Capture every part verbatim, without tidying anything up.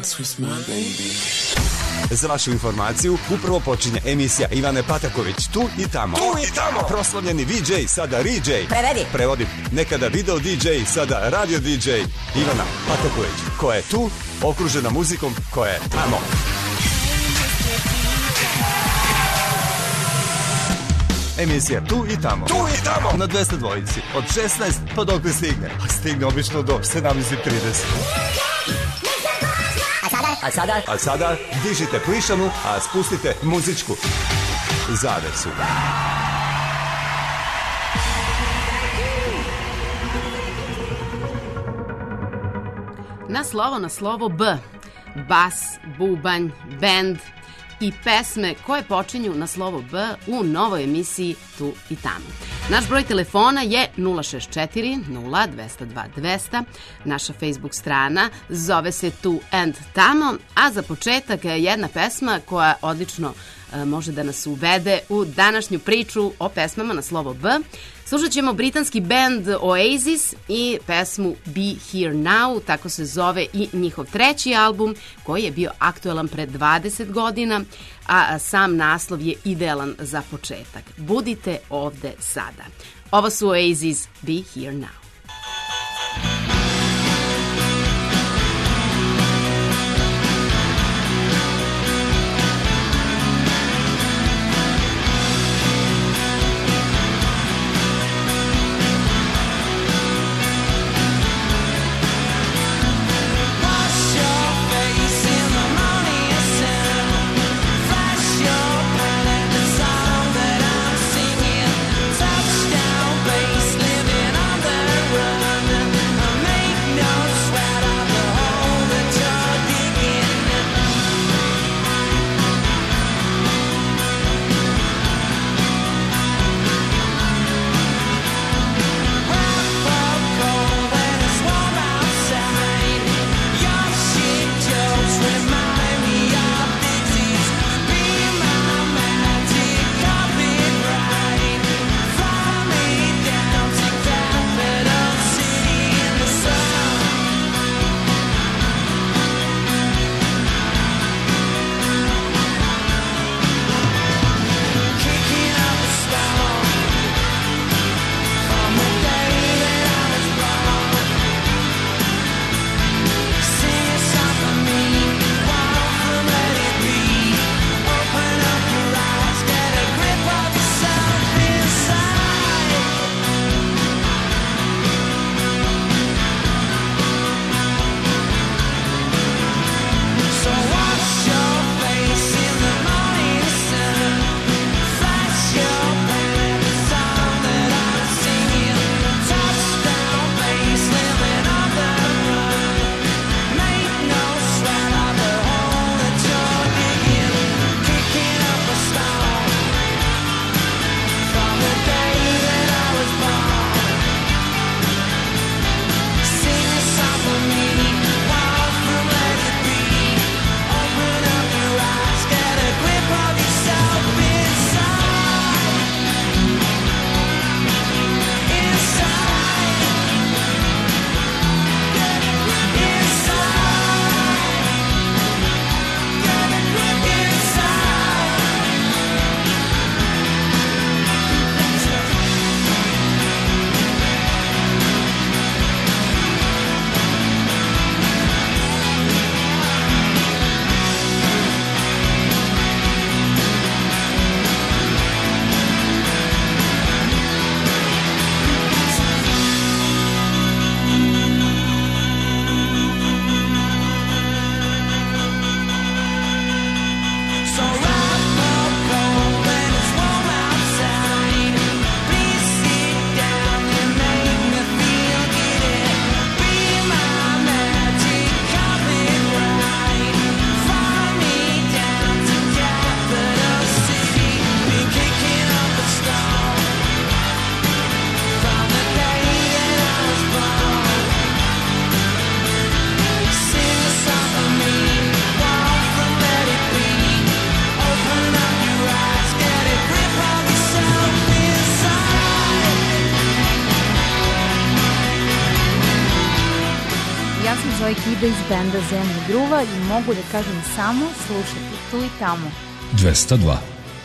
dance with my baby. Za vašu informaciju, upravo počinje emisija Ivane Pataković, tu i tamo. Tu i tamo. Proslavljeni V J, sada Ridžej. Prevedi. Prevodi. Nekada video D J, sada radio D J. Ivana Pataković, koja je tu, okružena muzikom koja je tamo. Emisija Tu i tamo. Tu i tamo. Na dvesta dvojici. Od šesnaest pa dok ne stigne. A stigne obično do sedamnaest trideset. A sada? A sada? A sada dižite plišanu, a spustite muzičku zavesu. Na slovo na slovo B. Bas, bubanj, bend i pesme koje počinju na slovo B u novoj emisiji Tu i tamo. Naš broj telefona je nula šest četiri nula dva nula dva dva nula nula. Naša Facebook strana zove se Tu and Tamo, a za početak jedna pesma koja odlično e, može da nas uvede u današnju priču o pesmama na slovo B. Slušat ćemo britanski band Oasis i pesmu Be Here Now, tako se zove i njihov treći album koji je bio aktuelan pre dvadeset godina, a sam naslov je idealan za početak. Budite ovde sada. Ovo su Oasis, Be Here Now. Touchdown base, living on the ide iz benda Zemlje Gruva i mogu da kažem samo slušati tu i tamo. dvesta dva.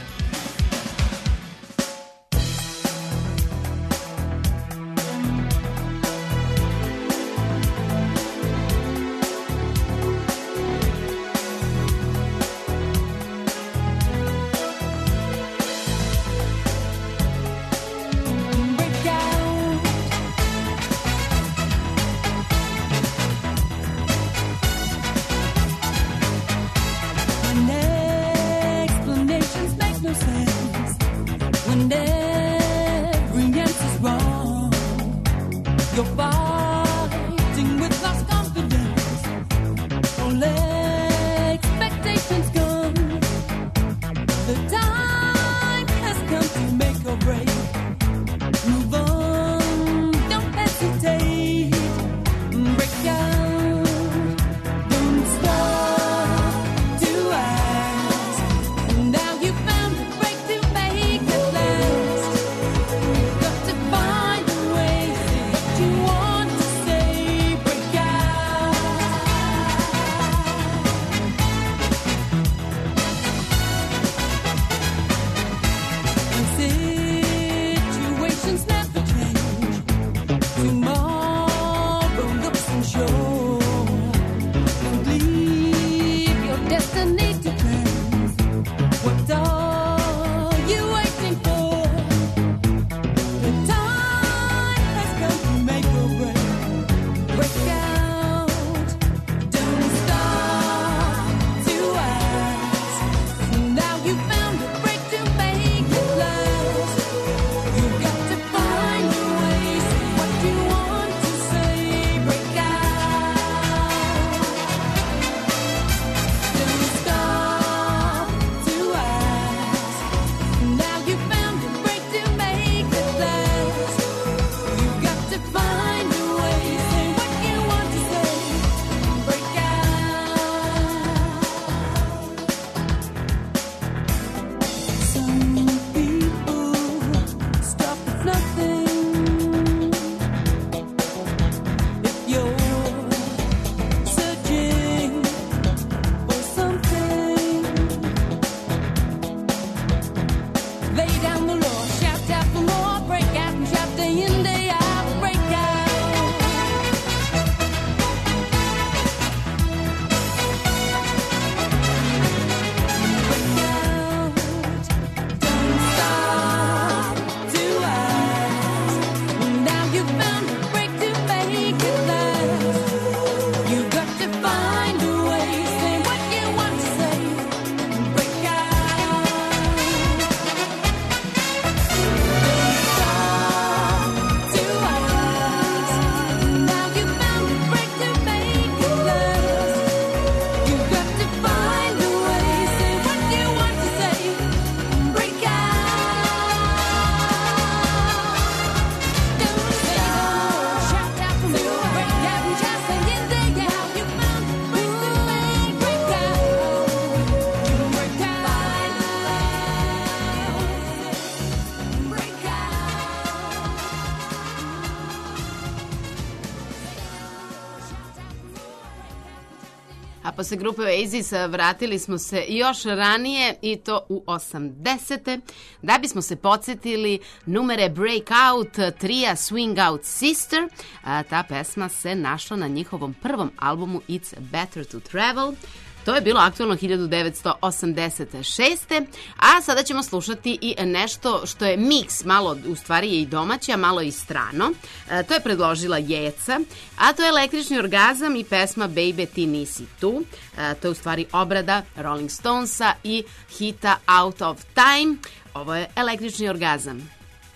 Posle grupe Oasis vratili smo se još ranije i to u osamdesete da bismo se podsjetili numere Breakout trija Swing Out Sister. Ta pesma se našla na njihovom prvom albumu It's Better to Travel. To je bilo aktualno hiljadu devetsto osamdeset šeste. A sada ćemo slušati i nešto što je miks, malo u stvari je i domaće, a malo i strano. E, to je predložila Jeca, a to je Električni orgazam i pesma Baby ti nisi tu. E, to je u stvari obrada Rolling Stonesa i hita Out of Time. Ovo je Električni orgazam.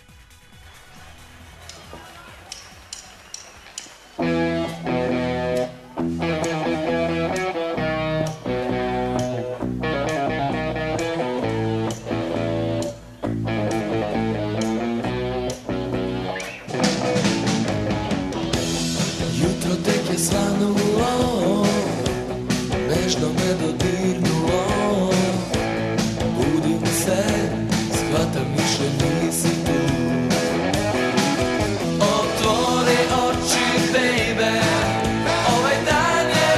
Svanuo, nešto me dodirnuo, budim se, shvatam više nisi tu. Otvori oči, baby, ovaj dan je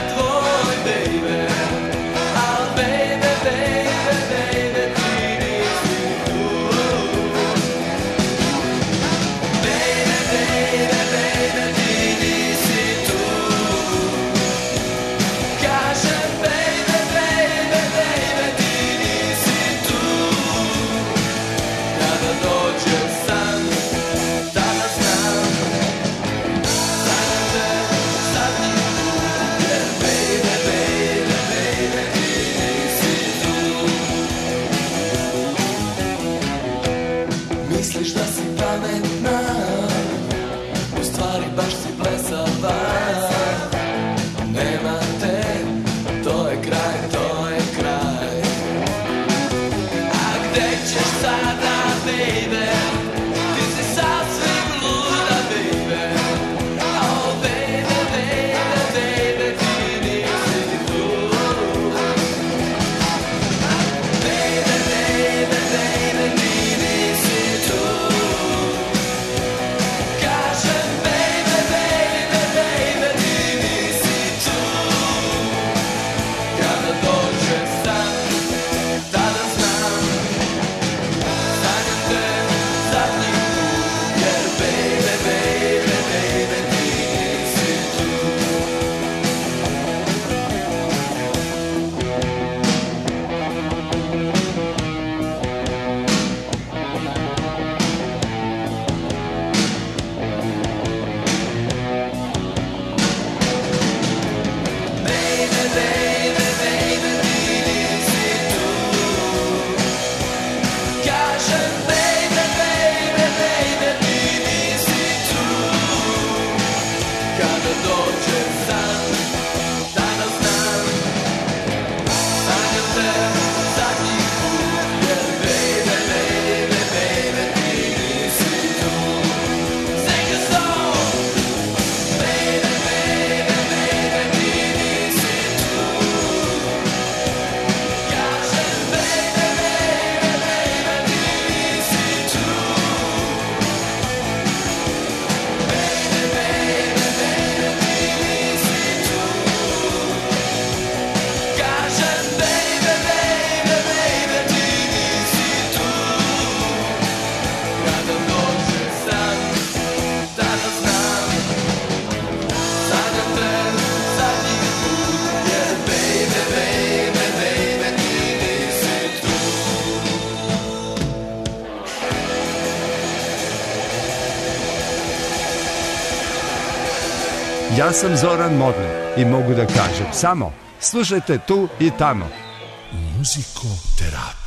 Ja sam Zoran Modlin i mogu da kažem samo slušajte tu i tamo. Muzikoterapija.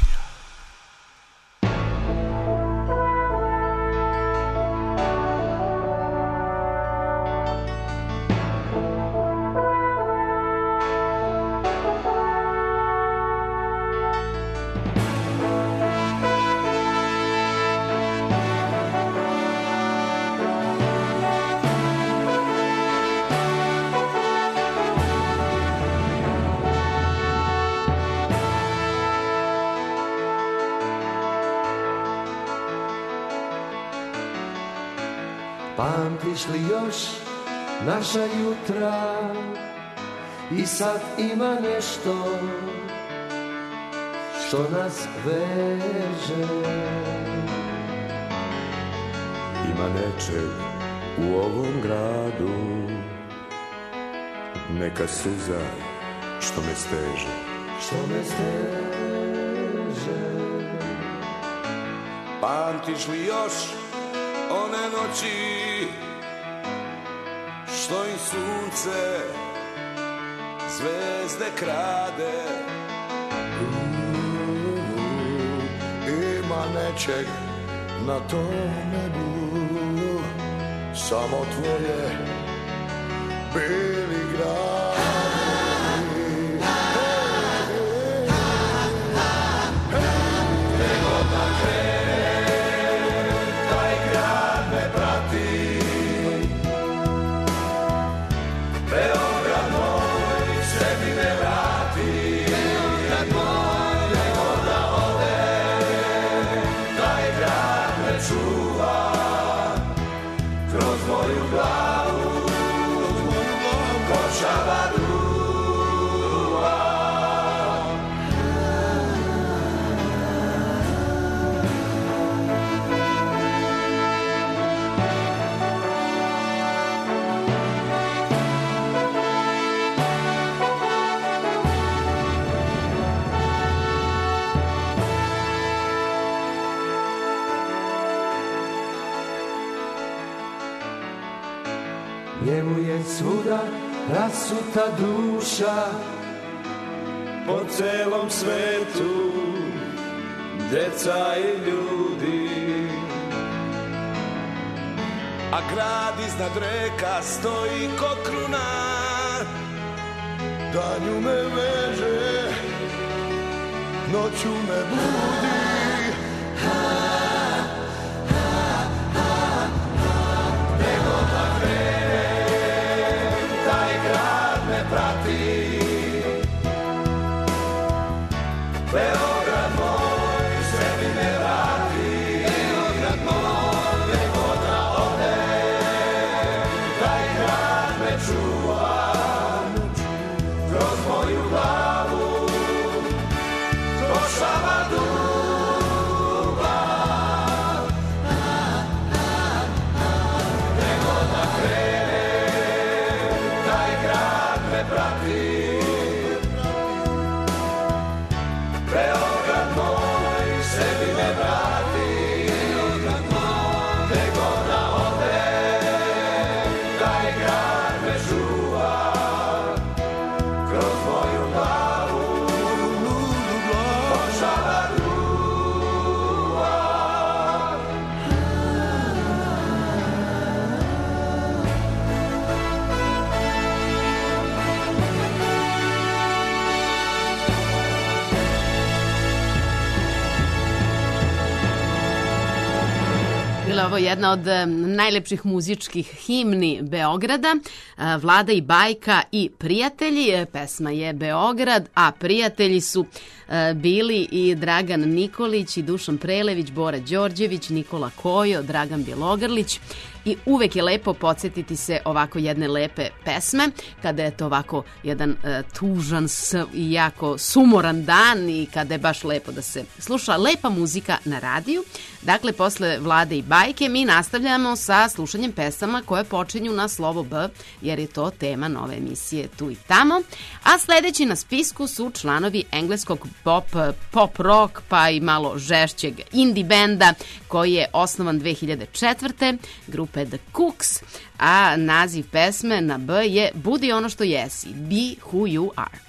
Pamtiš li još naša jutra i sad ima nešto što nas veže. Ima nečeg u ovom gradu, neka suza što me steže. Što me steže. Pamtiš li još one noći što im sunce zvezde krade? Ima nečeg na tom nebu, samo tvoje beli gradi. Nego da krenem, taj grad me prati. Beograd moj, sebi me vrati. Beograd moj, nego da odem, taj grad me čuva. Kroz moju glavu, košava duva. Njemu je svuda rasuta duša, Po celom svetu deca i ljudi, a grad iznad reka stoji ko kruna. Danju me veže, noću me budi. Nego da krenem, taj grad me prati. Beograd moj, sebi me vrati. Beograd moj, nego da odem, taj grad me čuva. Kroz moju glavu košava duva. Nego da krenem, taj grad me prati. Beograd moj, sebi me vrati. Beograd moj, nego da odem, taj grad me čuva. Kroz moju glavu košava duva. Bila je ovo jedna od em, najlepših muzičkih himni Beograda. E, Vlada i Bajka i prijatelji. E, Pesma je Beograd, a prijatelji su e, bili i Dragan Nikolić i Dušan Prelević, Bora Đorđević, Nikola Kojo, Dragan Bjelogrlić. I uvek je lepo podsjetiti se ovako jedne lepe pesme, kada je to ovako jedan e, tužan s, i jako sumoran dan i kada je baš lepo da se sluša lepa muzika na radiju. Dakle, posle Vlade i Bajke mi nastavljamo sa slušanjem pesama koje počinju na slovo B, jer je to tema nove emisije Tu i tamo. A sledeći na spisku su članovi engleskog pop, pop rock, pa i malo žešćeg indie benda koji je osnovan dve hiljade četvrte. Grupe grupe The Cooks, a naziv pesme na B je Budi ono što jesi, Be Who You Are.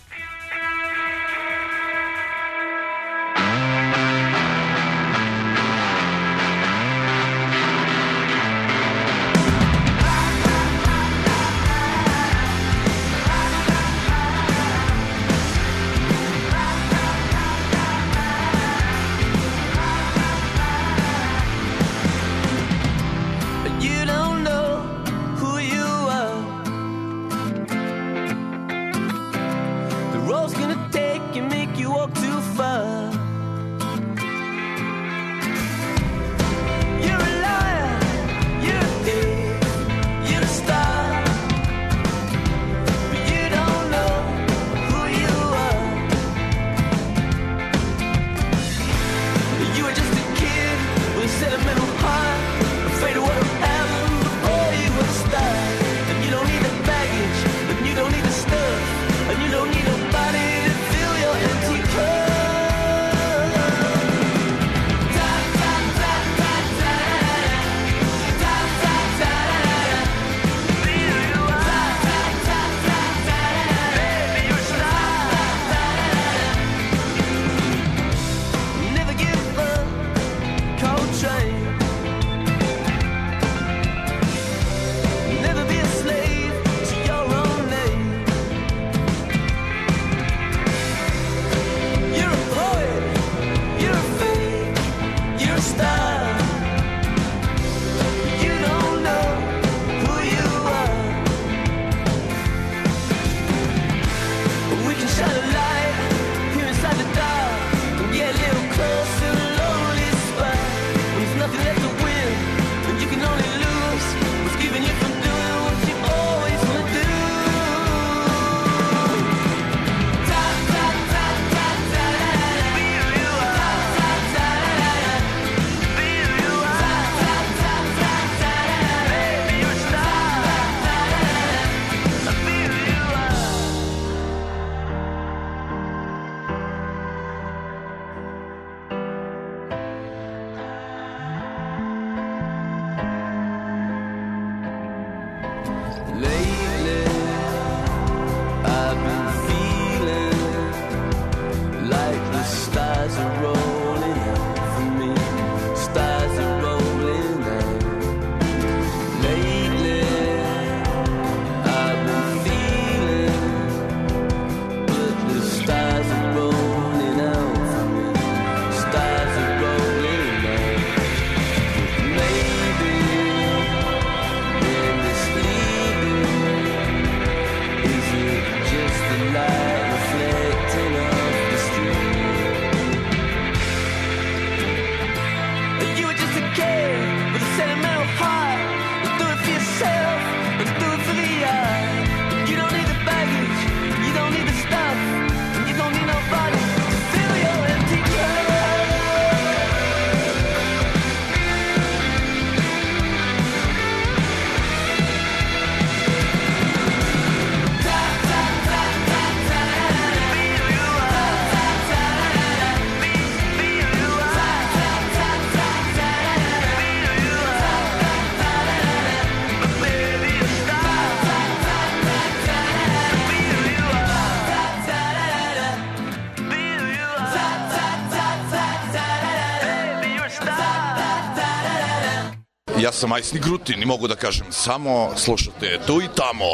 Ja sam Majsni Grutin i mogu da kažem samo slušate tu i tamo.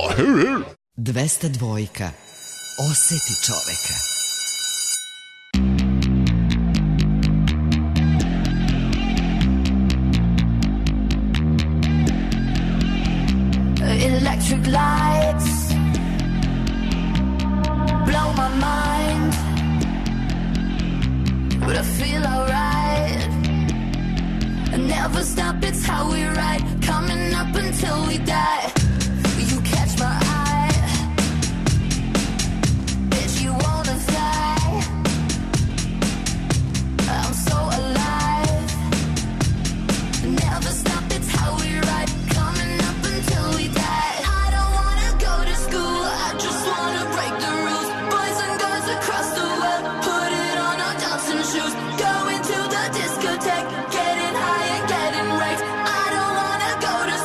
dvesta dvojka. Oseti čoveka. Electric lights blow my mind, but I feel alright. I never stop, it's how we ride, coming up until we die. You catch my eye, bet you wanna fly. I'm so alive. Never stop, it's how we ride, coming up until we die. I don't wanna go to school, I just wanna break the rules. Boys and girls across the world, put it on our dancing shoes. Going to the discotheque, getting high and getting wrecked. I don't wanna go to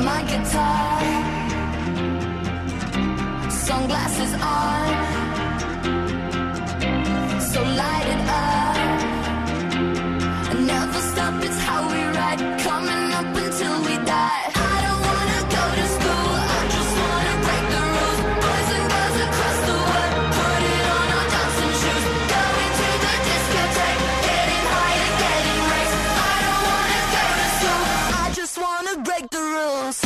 my guitar, sunglasses on, so light it up. Never stop, it's how we ride, coming up until we die. I don't wanna go to school, I just wanna break the rules. Boys and girls across the world, put it on our dancing shoes. Going to the discotheque, getting higher, getting raised. I don't wanna go to school, I just wanna break the rules.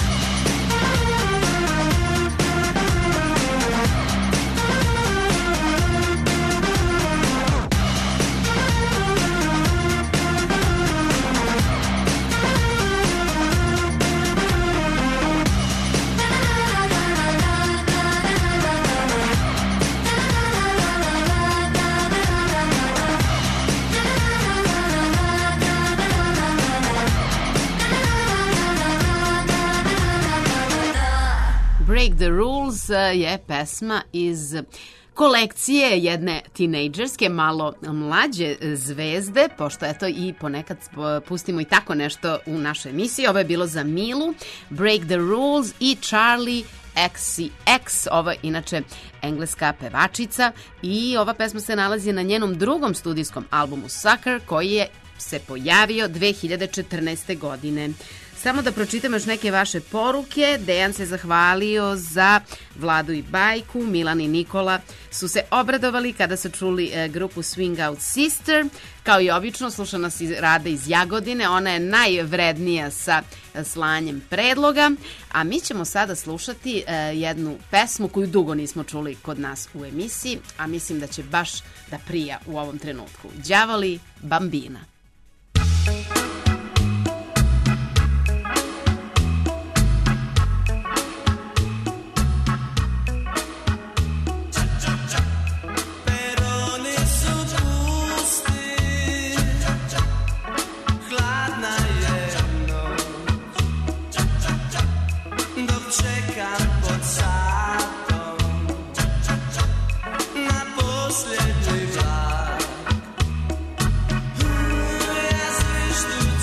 Break the Rules je pesma iz kolekcije jedne tinejdžerske, malo mlađe zvezde, pošto eto i ponekad pustimo i tako nešto u našoj emisiji. Ovo je bilo za Milu, Break the Rules i Charlie X C X, ovo je inače engleska pevačica i ova pesma se nalazi na njenom drugom studijskom albumu Sucker koji je se pojavio dve hiljade četrnaeste. godine. Samo da pročitam još neke vaše poruke. Dejan se zahvalio za Vladu i Bajku, Milan i Nikola su se obradovali kada su čuli e, grupu Swing Out Sister. Kao i obično, sluša nas iz Rada iz Jagodine, ona je najvrednija sa e, slanjem predloga, a mi ćemo sada slušati e, jednu pesmu koju dugo nismo čuli kod nas u emisiji, a mislim da će baš da prija u ovom trenutku. Đavoli Bambina. Posljednji vlak, ja svištu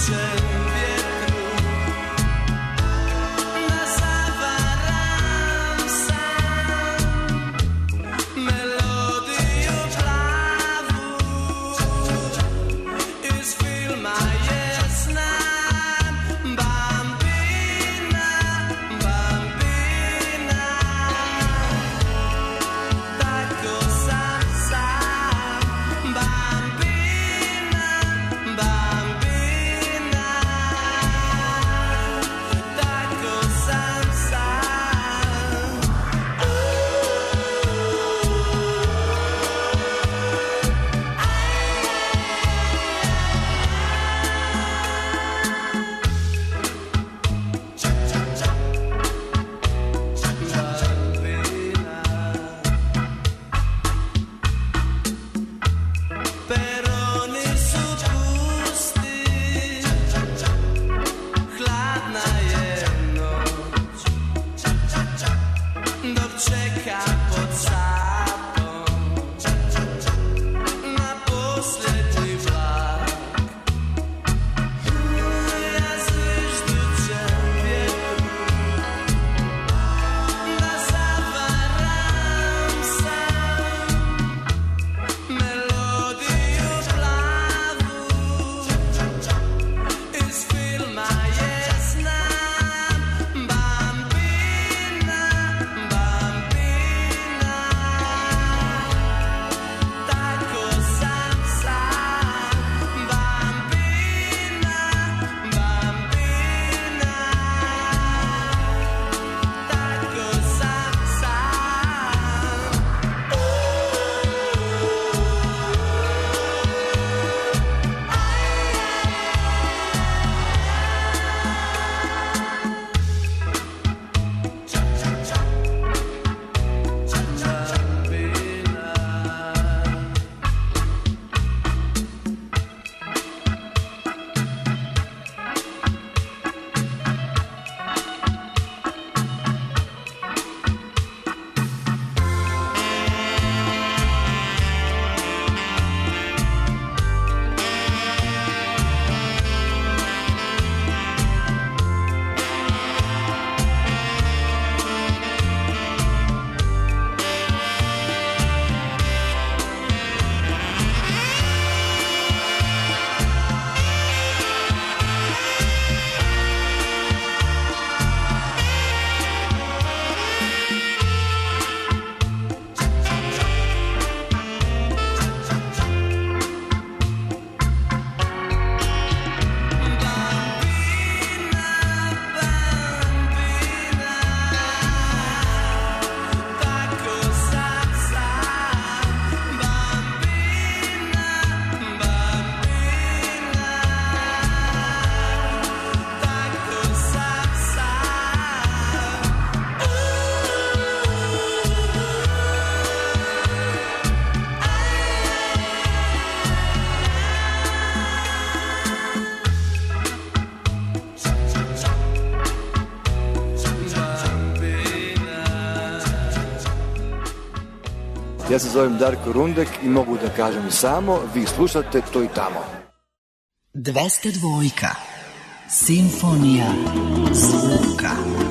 Ja se zovem Darko Rundek i mogu da kažem samo, vi slušate To i tamo. dvesta dva. Simfonija zvuka.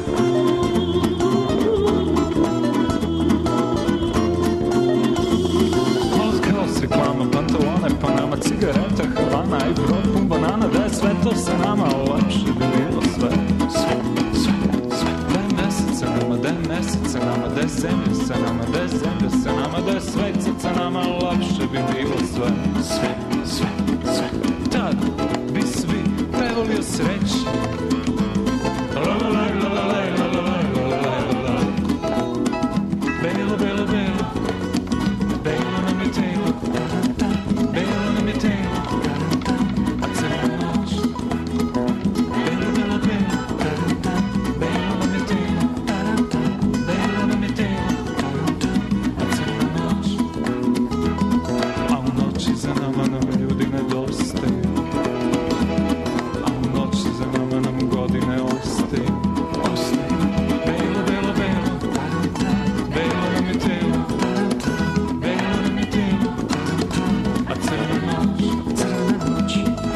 Reklama, pantalone, panama, cigareta, Havana i brod pun banana, da je sve to sa nama, lepše bi bilo sve, sve, sve, sve. Da je mesec sa nama, da je mesec sa nama, da je zemlja sa nama, da je zemlja sa nama, da je svet sa nama, lepše bi bilo sve, sve, sve, sve. Tad bi svi prevolio sreći. Lalalaj, lalalaj, lalalaj, lalalaj, lalalaj. Belo, belo, belo, belo nam je telo. Belo nam je telo, a crna noć. Belo, belo, belo, belo nam je telo, belo nam je telo, a crna noć. A u noći za nama nam ljudi nedostaju, a u noći za nama nam godine ostaju, ostaju. Belo, belo, belo, belo nam je telo, belo nam je telo, a crna noć, crna noć.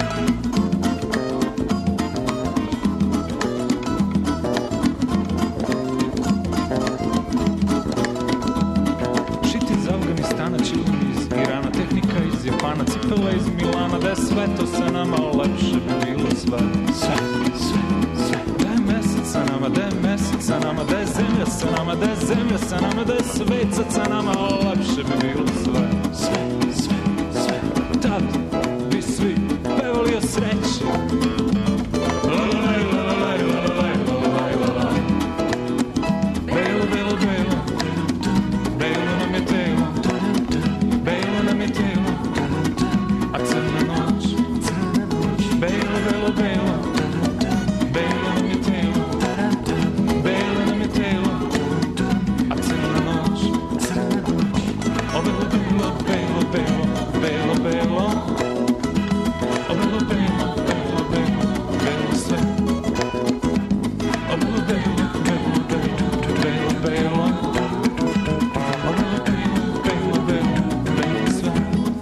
Šiti iz Afganistana, čilni iz Irana, tehnika iz Japana, cipela iz Milana, da je sve to sa nama, lepše bi bilo sve, sve, sve, sve. Da je mesec sa nama, da je mesec sa nama, da je zemlja sa nama, da je zemlja sa nama, da je svet sa nama, lepše bi bilo sve, sve, sve, sve. Tad bi svi pevali o sreći. Lalalaj, lalalaj, lalalaj, lalalaj, lalalaj. Belo, belo, belo, belo nam je telo, belo nam je telo, a crna noć, belo, belo, belo, belo nam je telo, belo nam je telo, a crna noć, crna noć. O belo, belo, belo, belo, belo, belo, o belo, belo, belo, belo, belo sve. O belo, belo, belo, belo, belo, belo, o belo, belo, belo, belo, belo sve.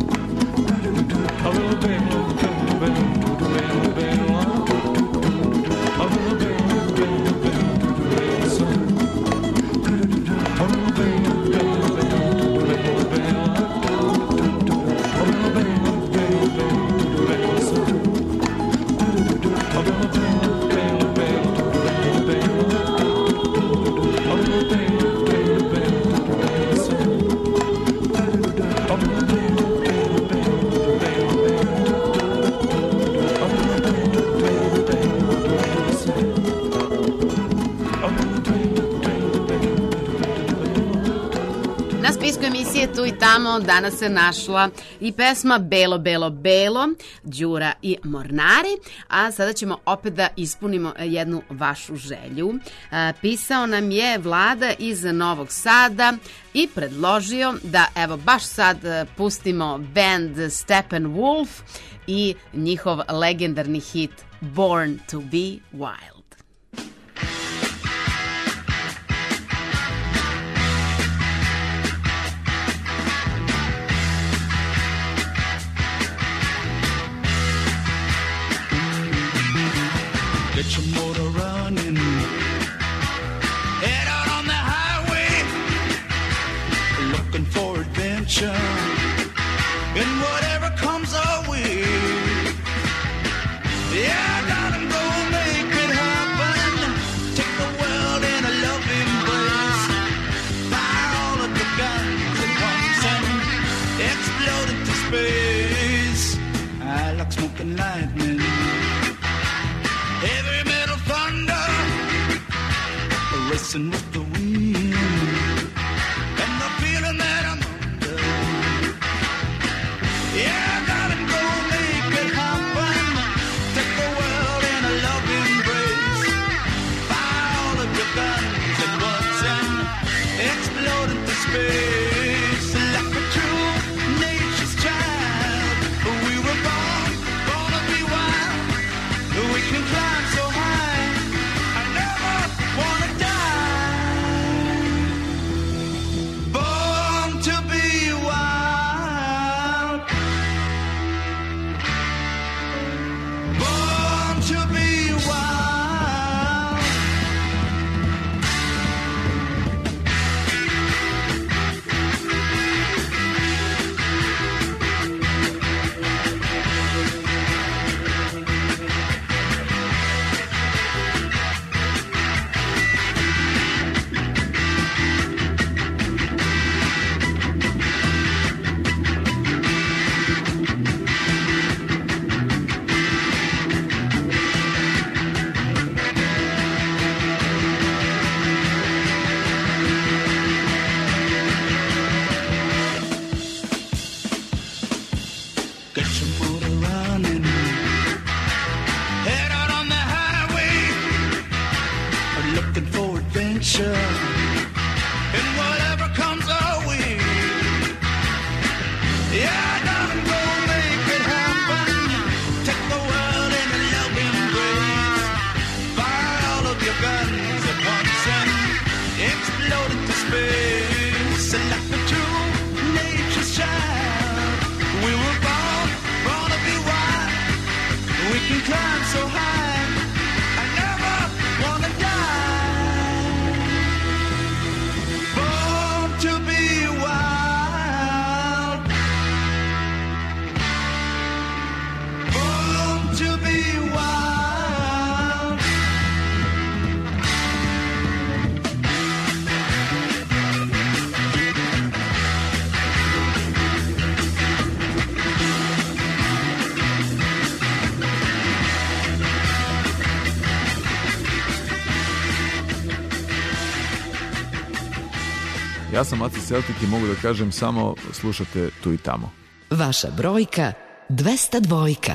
O belo, belo, belo, belo, belo, belo, o belo, belo, belo, belo, belo sve. O belo, belo, belo, belo, belo, belo, o belo, belo, belo, belo, belo sve. O belo, belo, belo, belo, belo, belo, o belo, belo, belo, belo, belo sve. O belo, belo, belo, belo, belo, belo, o belo, belo, belo, belo, belo sve. O belo, belo, belo, belo. Na spisku emisije Tu i tamo danas se našla i pesma Belo, belo, belo, Đura i Mornari, a sada ćemo opet da ispunimo jednu vašu želju. E, pisao nam je Vlada iz Novog Sada i predložio da evo baš sad e, pustimo band Steppenwolf i njihov legendarni hit Born to be Wild. Get your motor running, head out on the highway, looking for adventure, and whatever comes our way. Yeah, I gotta go make it happen, take the world in a loving embrace, fire all of the guns at once and explode into space. I like smoking lightning, heavy metal thunder, racing with the wind, and the feeling that I'm under. Yeah, I gotta go make it happen, take the world in a loving embrace, fire all of your guns at once and explode into space. Like a true nature's child, we were born, born to be wild. We can climb so high, I never wanna die. Born to be adventure in whatever comes our way. Yeah, now go make it happen. Take the world in a loving embrace. Fire all of your guns at once and explode into space. And like the true nature's child, we were born, born to be wild. We can climb so high, I never wanna die. Born to be wild. Born to be wild. Ja sam Aci Celtic i mogu da kažem samo slušate tu i tamo. Vaša brojka dvesta dvojka.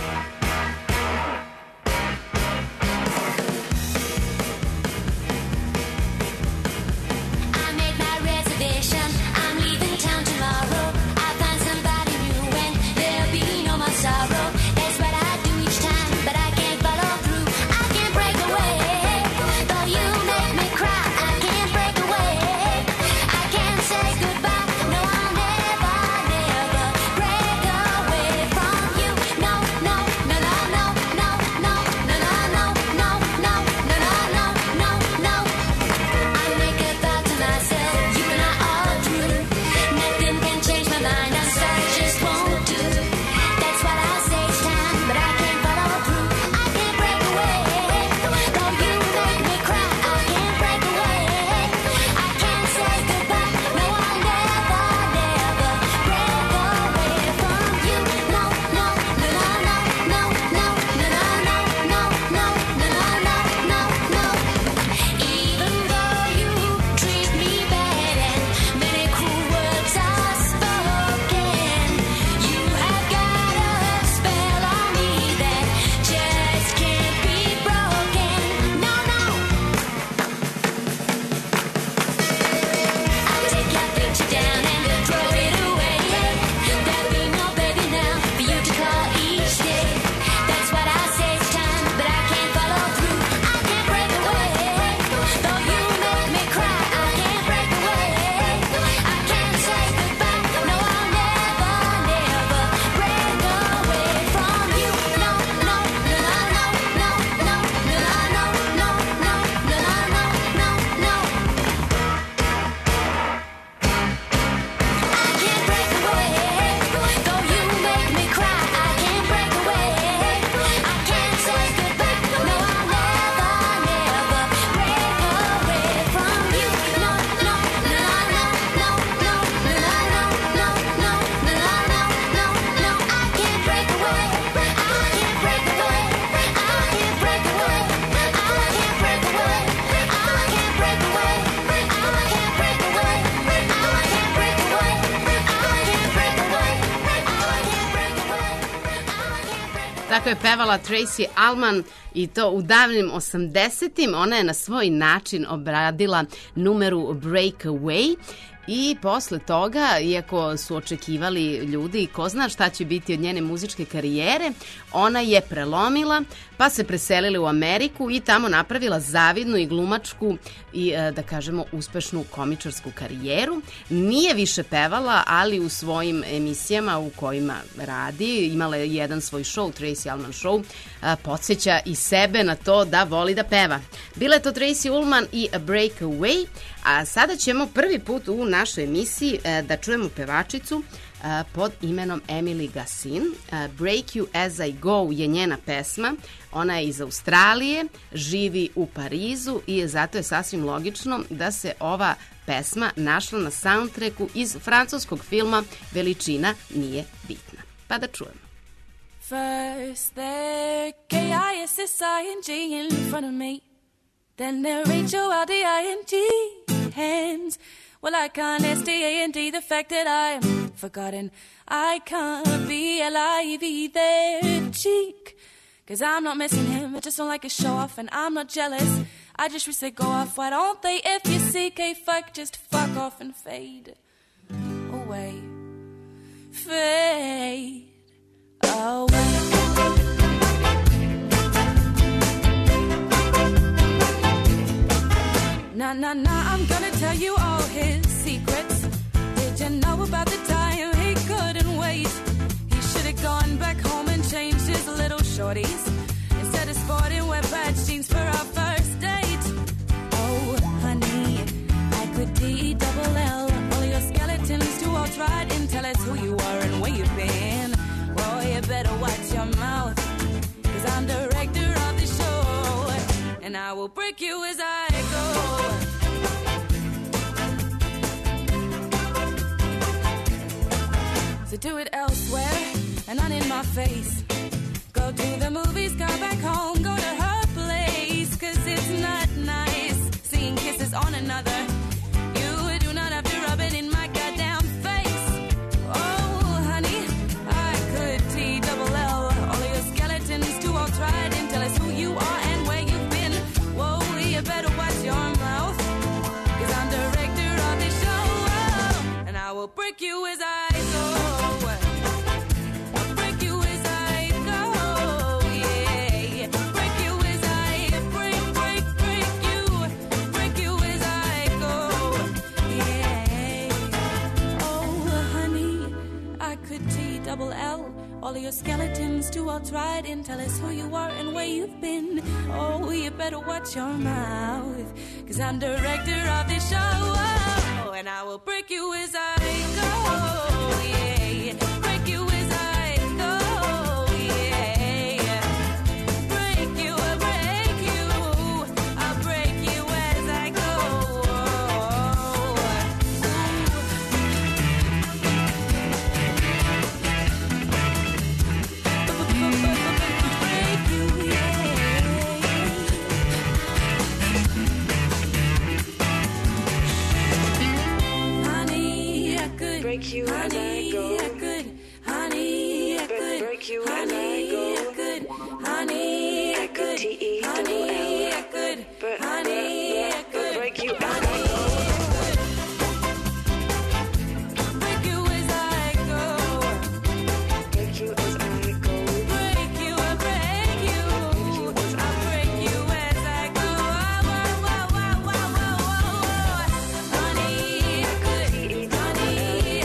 I made my reservation. I'm leaving town tomorrow. I find somebody new and there'll be no more sorrow. That's what I do each time, but I can't follow through. I can't break away. Though you make me cry, I can't break away. I can't say goodbye. No, I'll never, never break away from you. No, no, no, no, no, no, no, no, no, no, no, no, no, no, no, no. I make a vow to myself, you and I are true. Nothing can change my mind, I'm sorry, just won't do. That's what I say each time, but I can't follow through. I can't break away. Though you make me cry, I can't break away. I can't say goodbye. No, I'll never, never break away from you. No, no, no, no, no, no, no, no, no, no, no, no, no, no, no, no. Even though you treat me bad and many cruel words are spoken, you have got a spell on me that just can't be broken. No, no. I take your picture down and throw it away. There'll be no baby now for you to call each day. That's what I say each time, but I can't follow through. I can't break away. Though you make me cry, I can't break away. I can't say goodbye. No, I'll never, never break away from you. No, no, no, no, no, no, no, no, no, no, no, no, no, no, no. I can't break away. Though you make me cry, I can't break away. I can't say goodbye. No, I'll never, never break away from you. No, no, no, no, no, no, no, no, no, no, no, no, no, no. I can't break away. I can't break away. I can't break away. I can't break away. I can't break away. I can't break away. I can't break away. I can't break away. Tako je pevala Tracy Allman i to u davnim osamdesetim. Ona je na svoj način obradila numeru Breakaway i posle toga, iako su očekivali ljudi ko zna šta će biti od njene muzičke karijere, ona je prelomila pa se preselila u Ameriku i tamo napravila zavidnu i glumačku i e, da kažemo uspešnu komičarsku karijeru. Nije više pevala, ali u svojim emisijama u kojima radi, imala je jedan svoj show, Tracy Allman Show, a, podsjeća i sebe na to da voli da peva. Bila je to Tracy Ullman i Breakaway, a sada ćemo prvi put u našoj emisiji e, da čujemo pevačicu e, pod imenom Emily Gassin. E, Break You As I Go je njena pesma. Ona je iz Australije, živi u Parizu i zato je sasvim logično da se ova pesma našla na soundtracku iz francuskog filma Veličina nije bitna. Pa da čujemo. First there K I S S I N G in front of me. Then there H O L D I N G hands. Well, I can't S T A N D the fact that I am forgotten. I can't be L I V E there cheek Cause I'm not missing him, I just don't like a show off, and I'm not jealous. I just wish they'd go off, why don't they? If you C K fuck, just fuck off and fade away. Fade away. Nah, nah, nah, I'm gonna tell you all his secrets. Did you know about the time he couldn't wait? He should've gone back home and changed his little shorties instead of sporting wet patch jeans for our first date. Oh, honey, I could D double L all your skeletons to alt-right and tell us who you are and where you've been. Well, you better watch your mouth, cause I'm director of the show, and I will break you as I go. So do it elsewhere and not in my face. Go to the movies, go back home, go to her place. Cause it's not nice seeing kisses on another. You do not have to rub it in my goddamn face. Oh, honey, I could T double L all of your skeletons to alt-right and tell us who you are and where you've been. Whoa, you better watch your mouth, cause I'm director of the show, oh, and I will break you as I go. Double L, all of your skeletons to alt-right and tell us who you are and where you've been. Oh, you better watch your mouth, cause I'm director of the show, oh, and I will break you as I go, yeah, break you as I go, yeah, break you, I'll break you, I'll break you as I go. Break you as I go. I could, honey, I could break you as I go. I could, honey, I could, honey, I could, honey, I could break you as I go. Break you as I go. Break you as I go. Break you, I break you. I break you as I go. Whoa, whoa, whoa, whoa, whoa, whoa. Honey, I could, honey.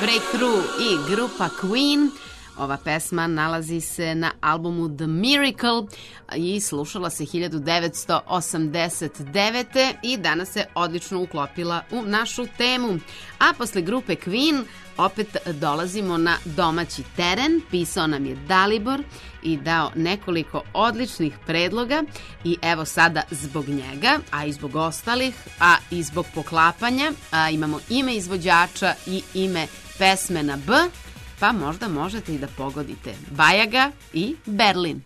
Breakthrough i grupa Queen. Ova pesma nalazi se na albumu The Miracle i slušala se hiljadu devetsto osamdeset devete. i danas se odlično uklopila u našu temu. A posle grupe Queen opet dolazimo na domaći teren. Pisao nam je Dalibor i dao nekoliko odličnih predloga i evo sada zbog njega, a i zbog ostalih, a i zbog poklapanja, a imamo ime izvođača i ime pesme na B, pa možda možete i da pogodite Bajaga i Berlin.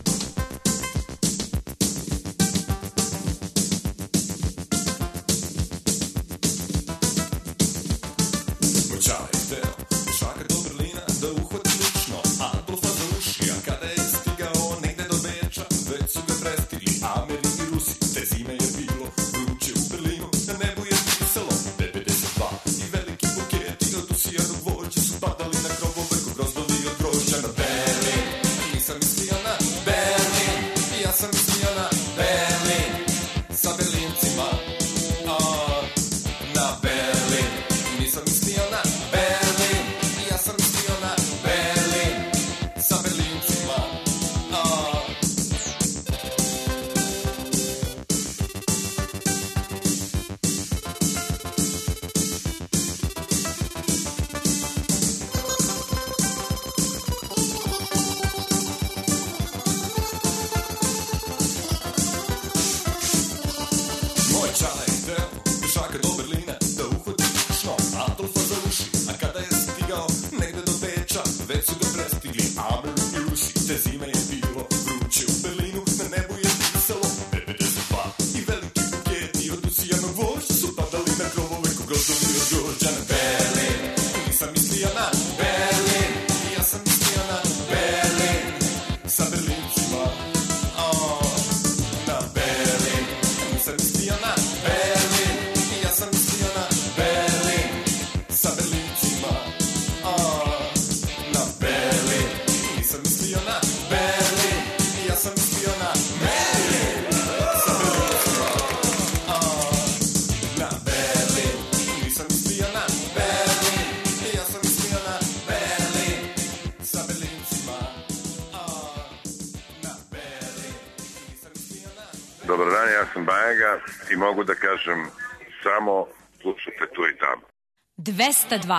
Dobar dan, ja sam Bajaga i mogu da kažem samo slušajte tu i tamo. dvesta dva.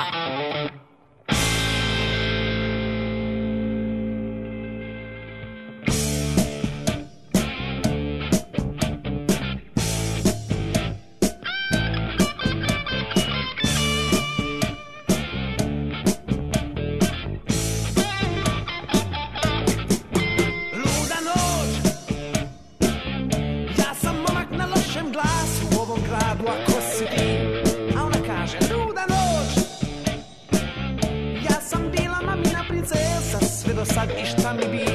Sad i šta mi bi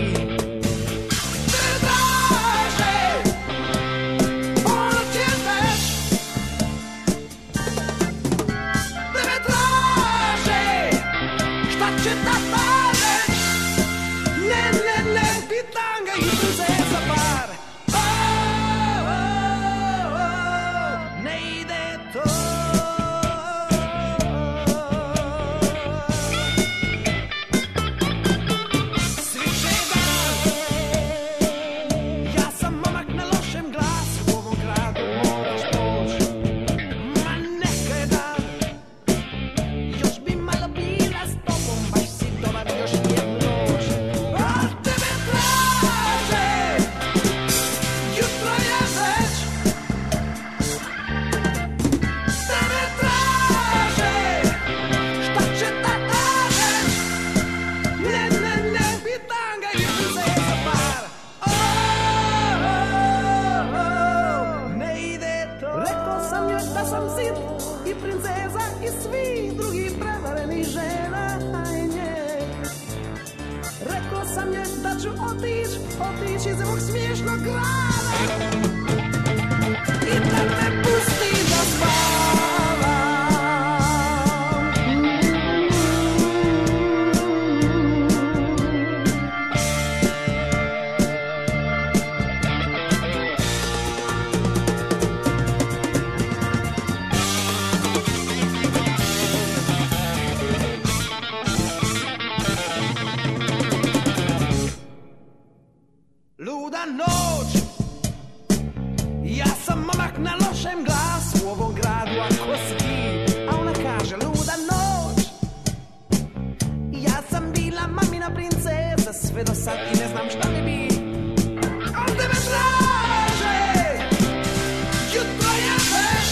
sad i ne znam šta mi bi. On tebe traže, jutro je već,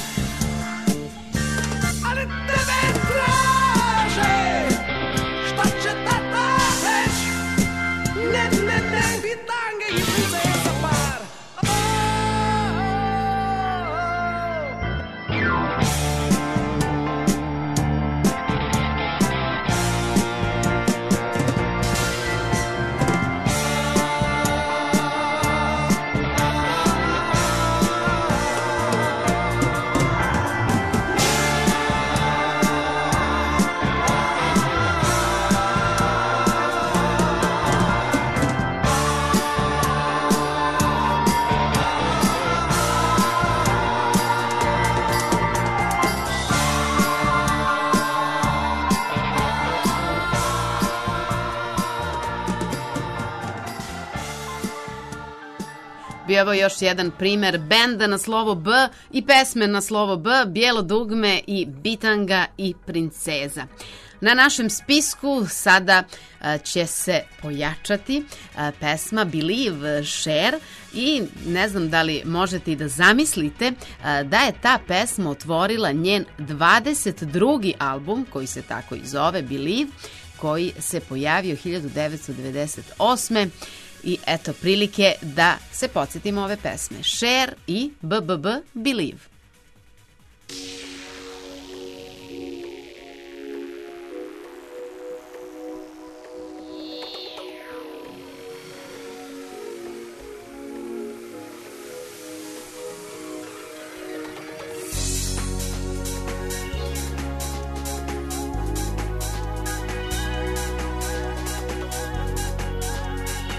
ali tebe traže, šta će tata reć? Ne, ne, ne, bitange i prize za par. Bio ovo još jedan primer benda na slovo B i pesme na slovo B, Bijelo dugme i Bitanga i Princeza. Na našem spisku sada a, će se pojačati a, pesma Believe Cher i ne znam da li možete i da zamislite a, da je ta pesma otvorila njen dvadeset drugi album koji se tako i zove Believe, koji se pojavio hiljadu devetsto devedeset osme. I eto prilike da se podsjetimo ove pesme. Cher i B B B Believe.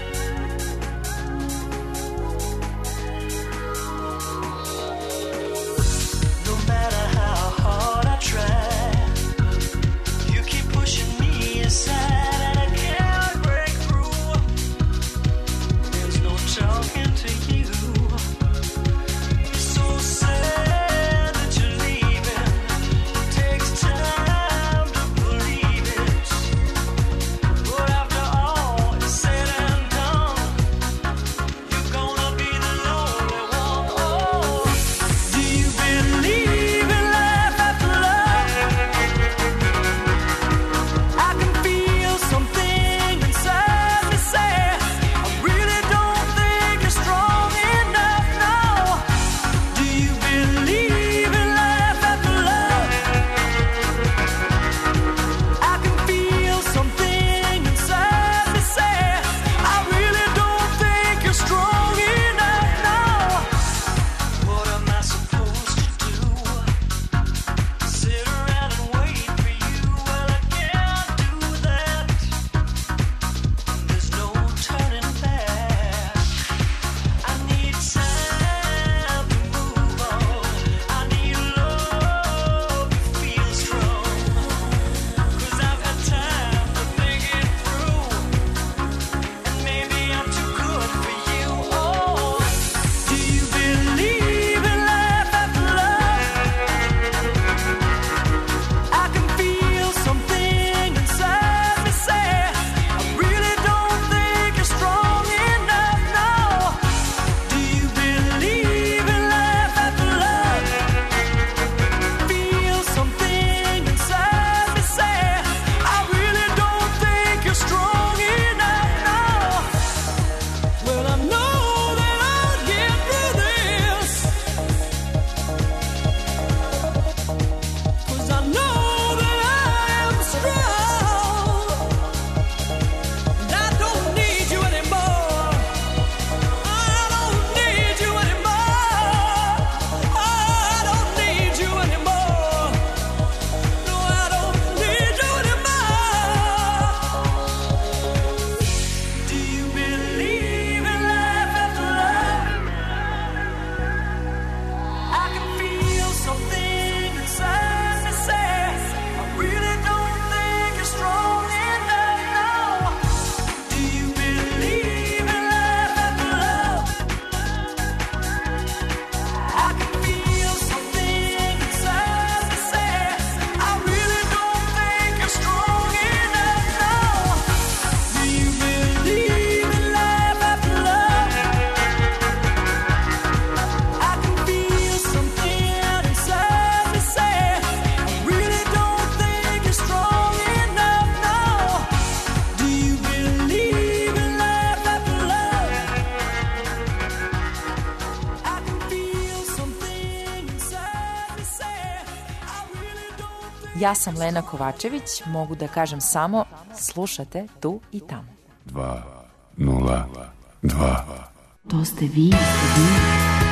Believe Ja sam Lena Kovačević, mogu da kažem samo slušate tu i tamo. Dva, nula, dva. To ste vi, ste vi.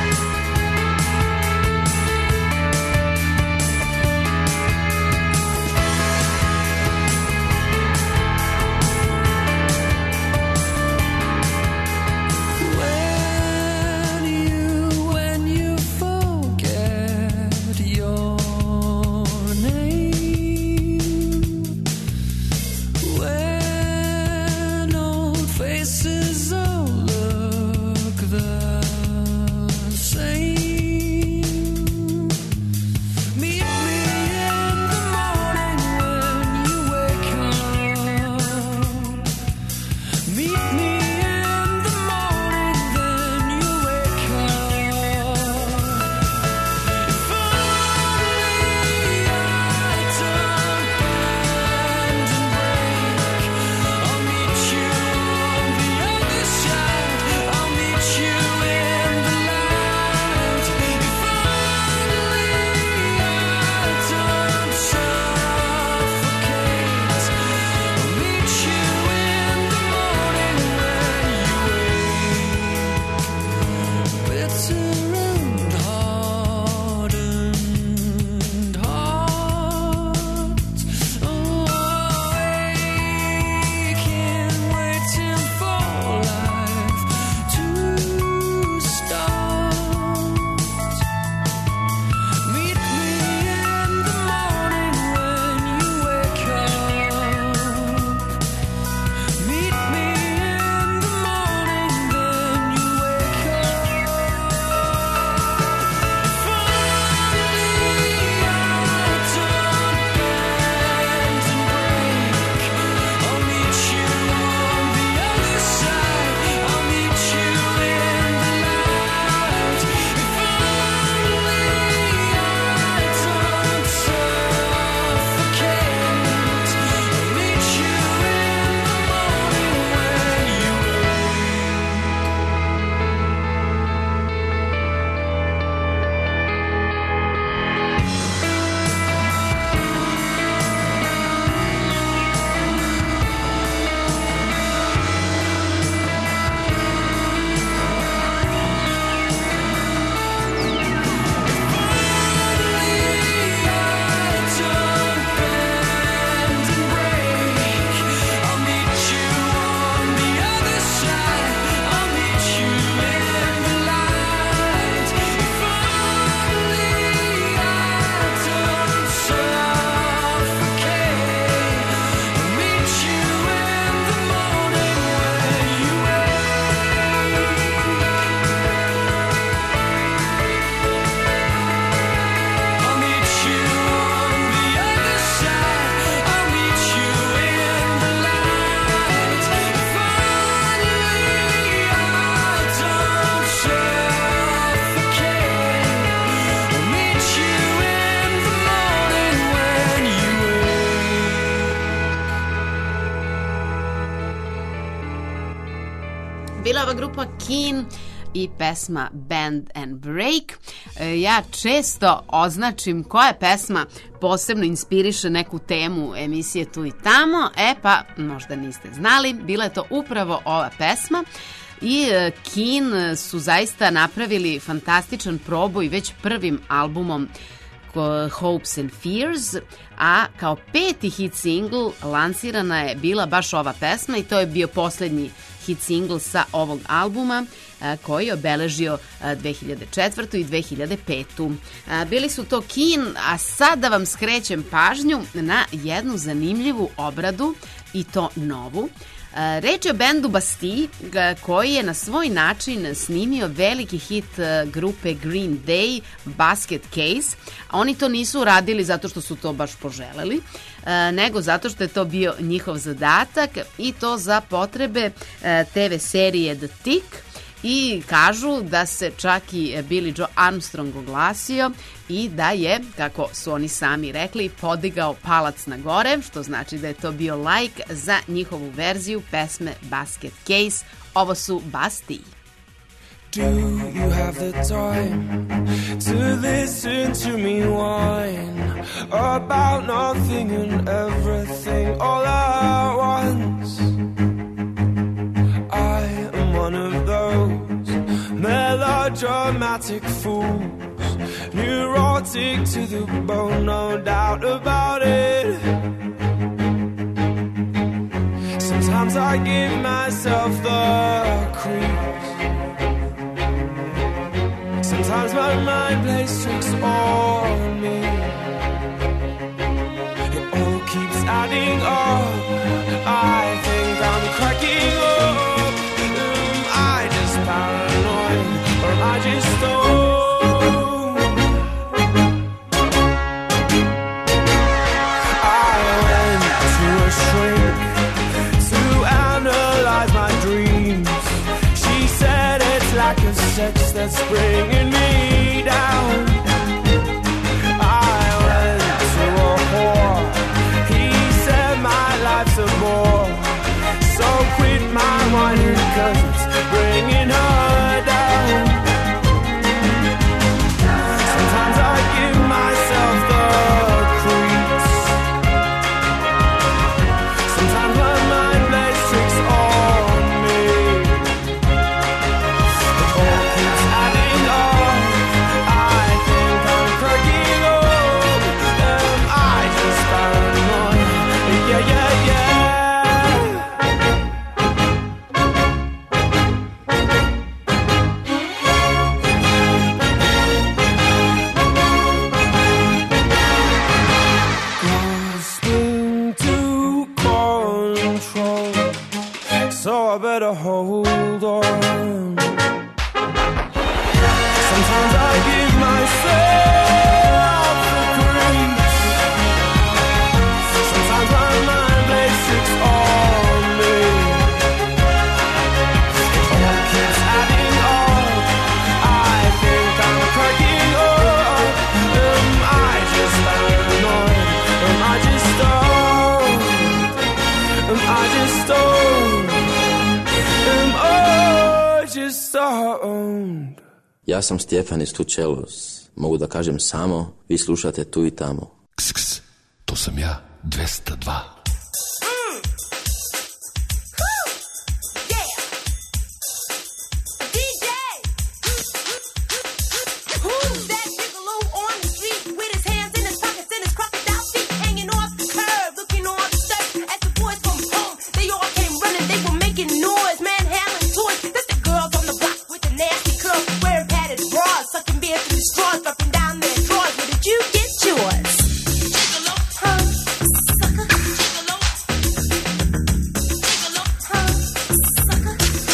Bila ova grupa Keane i pesma Bend and Break. Ja često označim koja pesma posebno inspiriše neku temu emisije Tu i tamo, e pa možda niste znali, bila je to upravo ova pesma. I Keane su zaista napravili fantastičan proboj već prvim albumom Hopes and Fears, a kao peti hit single lansirana je bila baš ova pesma i to je bio poslednji hit single sa ovog albuma koji je obeležio dve hiljade četvrtu i dve hiljade petu. Bili su to Keane, a sad da vam skrećem pažnju na jednu zanimljivu obradu i to novu. Reč je o bendu Bastille koji je na svoj način snimio veliki hit grupe Green Day, Basket Case. Oni to nisu uradili zato što su to baš poželeli, nego zato što je to bio njihov zadatak i to za potrebe te ve serije The Tick. I kažu da se čak i Billy Joe Armstrong oglasio i da je, kako su oni sami rekli, podigao palac na gore, što znači da je to bio like za njihovu verziju pesme Basket Case. Ovo su Bastille. Do you have the time to listen to me whine about nothing and everything all at once. I am one of those melodramatic fools, neurotic to the bone, no doubt about it. Sometimes I give myself the creeps. Sometimes my mind plays tricks on me. It all keeps adding up. I think I'm cracking up. Am I just paranoid, or am I just stoned? I went to a shrink to analyze my dreams. She said it's lack of sex that's bringing me down. I went to a whore. He said my life's a bore. So quit my whining, cause it's bringing her down. Sometimes I give myself the creeps. Sometimes my mind plays tricks on me. It all keeps adding up. I think I'm cracking up. Am I just paranoid? Yeah, yeah, yeah. Grasping to control, so I better hold on. Sometimes I give myself the creeps. Sometimes my mind plays tricks on me. It all keeps adding up. I think I'm cracking up. Am I just paranoid? Am I just stoned? Am I just stoned? Am I just stoned? Ja sam Stjefan iz Tučelos. Mogu da kažem samo, vi slušate tu i tamo. Ks, ks, to sam ja, dvesta dva. Who's that gigolo on the street with his hands in his pockets and his crocodile feet hanging off the curb, looking all disturbed as the boys from home? They all came running, they were making noise, manhandling toys. That's the girls on the block with the nasty curls, wearing padded bras, sucking beer through straws, dropping down their drawers. Where did you get yours? Gigolo, huh? Sucker, gigolo. Gigolo, huh? Sucker.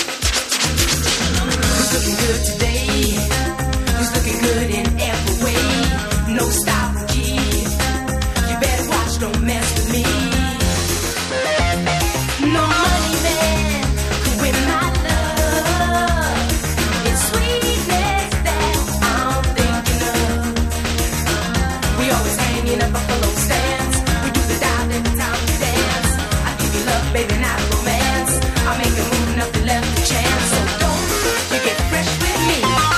Who's looking good today? Who's looking good in every way? No stop, G. You better watch, don't mess with me. No money man could win my love. It's sweetness that I'm thinking of. We always hanging up buffalo stands. We do the dial every time we dance. I give you love, baby, not romance. I make a move, nothing left to chance. So don't you get fresh with me.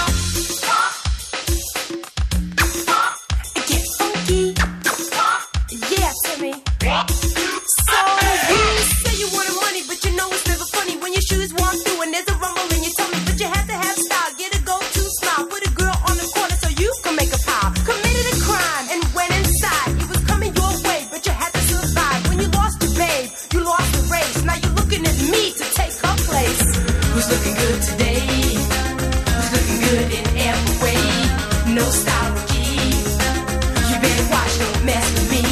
Get funky. Yeah, Timmy. So you say you wanted money, but you know it's never funny when your shoes walk through and there's a rumble in your tummy. But you have to have style, get a go-to smile, put a girl on the corner so you can make a pile. Committed a crime and went inside. It was coming your way, but you had to survive. When you lost your babe, you lost the race. Now you're looking at me to take her place. Who's looking good today? Who's looking good in every way? No style, G. You better watch, don't mess with me.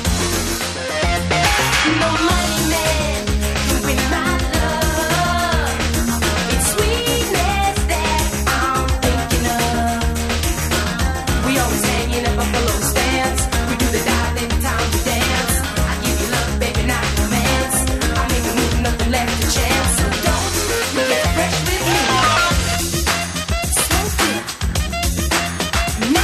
No money man can win my love. It's sweetness that I'm thinking of. We always hanging up buffalo stands. We do the dial every time we dance. I give you love, baby, not romance. I make a move, nothing left to chance. So don't you get fresh with me. Smoke it.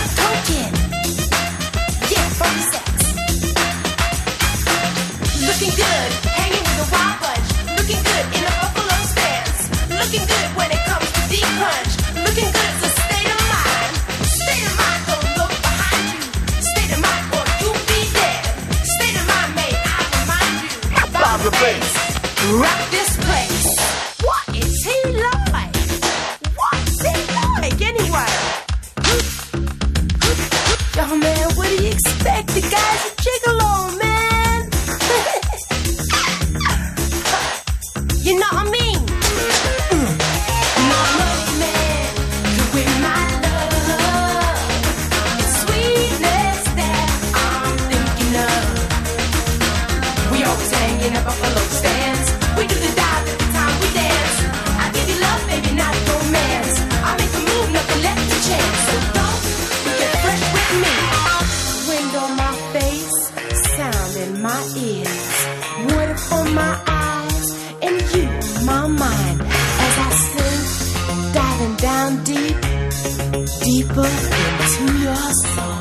boy's a gigolo, man. You know what I mean? My money man, you win my love. It's sweetness that I'm thinking of. We always hanging at buffalo stands. We do the dive every time we dance. I give you love, baby, not romance. I make a move, nothing left to chance. So don't you get fresh with me. Wind on my face, sound in my ears, water on my eyes, and you on my mind. As I sink, diving down deep, deeper into your soul.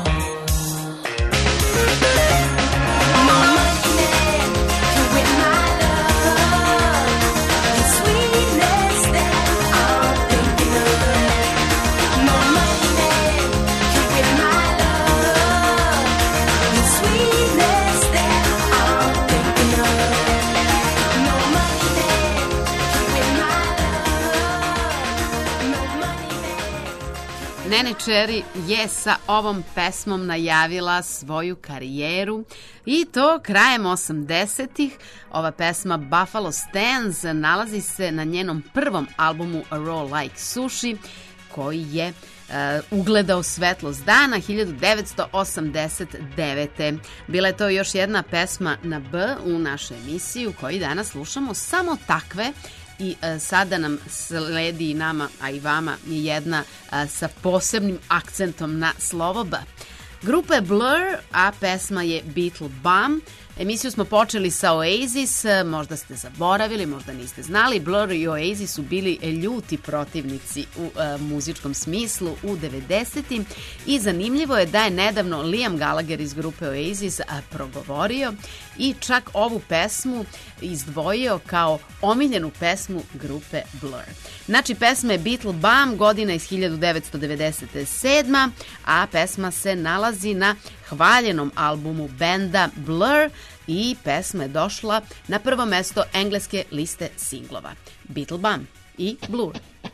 My money man, you with my love. The sweetness that I'm thinking of. My money man, you with my love. The sweetness that I'm thinking of. No money man, you with my love. No money man. Nene Cherry je sa ovom pesmom najavila svoju karijeru i to krajem osamdesetih. Ova pesma Buffalo Stance nalazi se na njenom prvom albumu A Raw Like Sushi, koji je uh, ugledao svetlost dana hiljadu devetsto osamdeset devete. Bila je to još jedna pesma na B u našoj emisiji u kojoj danas slušamo samo takve. I e, sada nam sledi i nama, a i vama, jedna e, sa posebnim akcentom na slovo B. Grupa je Blur, a pesma je Beetle Bum. Emisiju smo počeli sa Oasis, možda ste zaboravili, možda niste znali. Blur i Oasis su bili ljuti protivnici u e, muzičkom smislu u devedesetim i zanimljivo je da je nedavno Liam Gallagher iz grupe Oasis a, progovorio i čak ovu pesmu izdvojio kao omiljenu pesmu grupe Blur. Znači, pesma je Beetle Bum, godina iz hiljadu devetsto devedeset sedma, a pesma se nalazi na hvaljenom albumu benda Blur i pesma je došla na prvo mesto engleske liste singlova. Beetle Bum i Blur.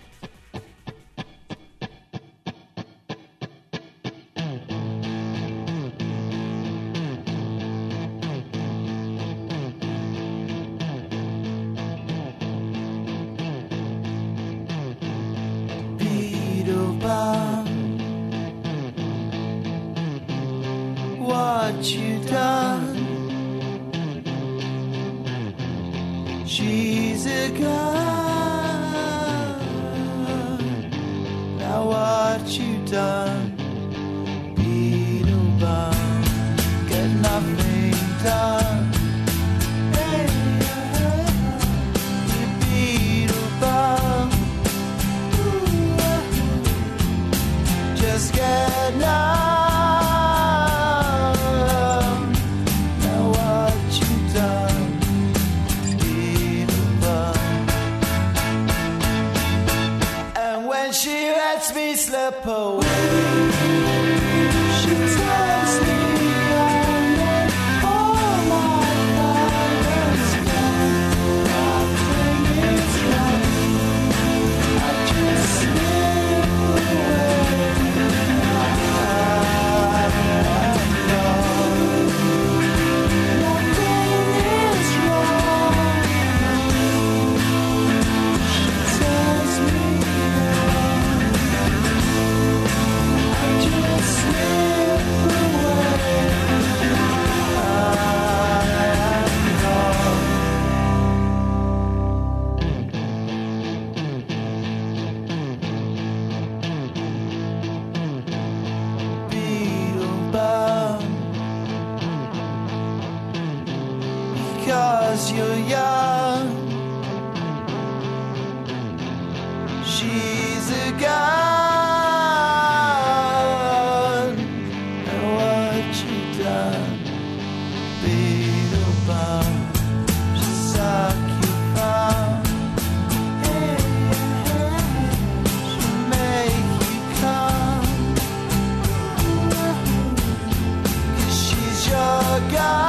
What you done? She's a gun. Now what you done? Beetle bum, get nothing done. Hey, you beetle bum, just get nothing. Me slip away. She tells me I'll let all my violence go. Nothing is right. I just slip away. I know nothing is wrong. She tells me because you're young, she's a gun. And what you done, Beetle Bum, she suck you fun. Hey, hey, she'll make you come, 'cause she's your gun.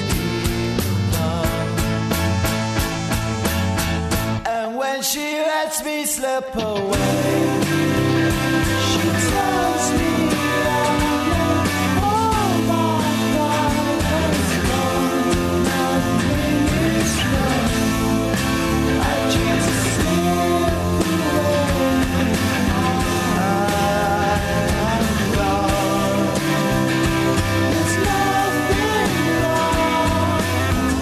She lets lets me slip away. She tells me that all my God is gone, nothing is wrong. I just slip away. I'm gone. There's nothing wrong.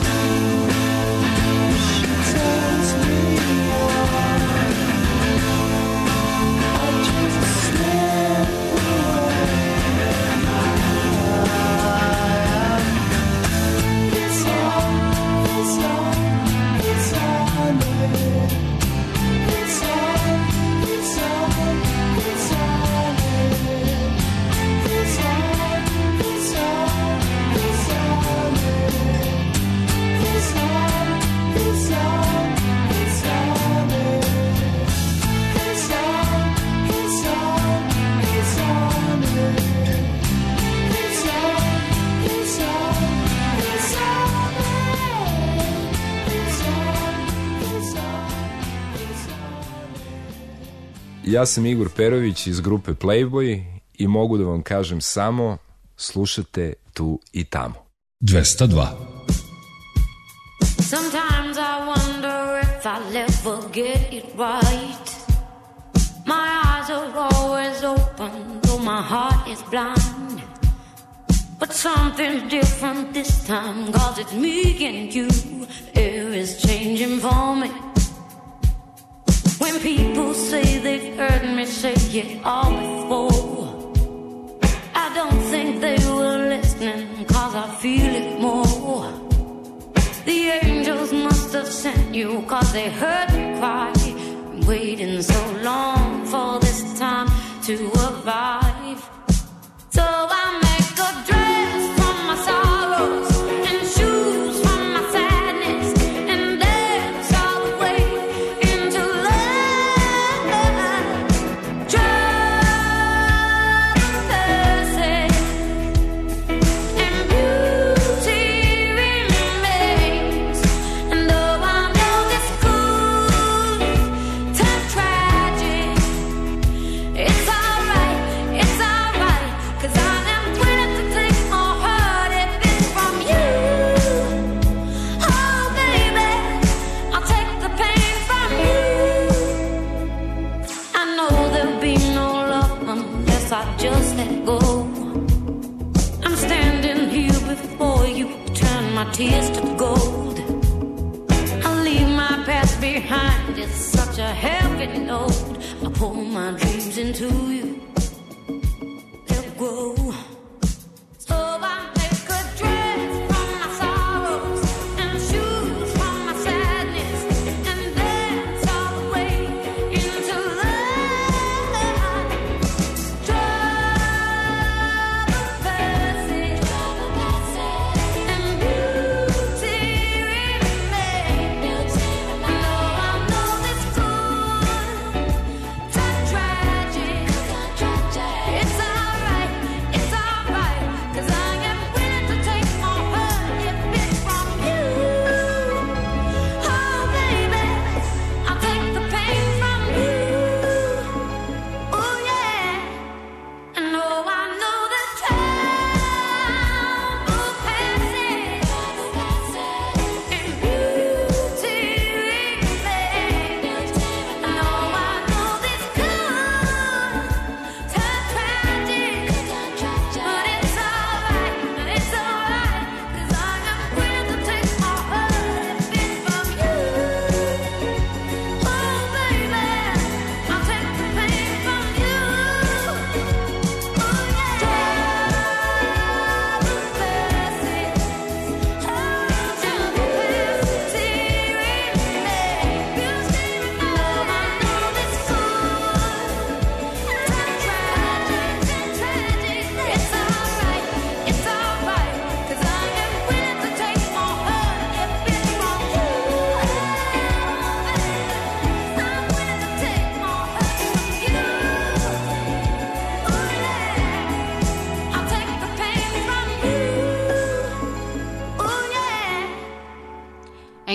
She tells me I just slip away. It's on, it's on, it's on it. It's on, it's on, it's on it. It's on, it's on, it's on it. It's on, it's on, it's on it. It's on, it's on, it's on it. It's on, it's on, it's on it. It's on, it's on, it's on. Ja sam Igor Perović iz grupe Playboy i mogu da vam kažem samo slušate tu i tamo. dvesta dva. Sometimes I wonder if I'll ever get it right. My eyes are always open, though my heart is blind. But something's different this time, 'cause it's me and you. Air is changing for me. When people say they've heard me say it all before, I don't think they were listening, 'cause I feel it more. The angels must have sent you, 'cause they heard me cry. Been waiting so long for this time to arrive. So I make a dress from my sorrows and shoes from my sadness and dance all the way into love. Traversing and beauty remains. And though I know this could turn tragic, it's alright, it's alright, 'cause I am willing to take more hurt if it's from you. Oh baby, I'll take the pain from you. I know there'll be no love unless I just let go. I'm standing here before you, turn my tears to gold. I'll leave my past behind, it's such a heavy load. I pour my dreams into you, they'll grow. So I make a dress from my sorrows and shoes from my sadness and dance all the way into love. Traversing and beauty remains. And though I know this could turn tragic,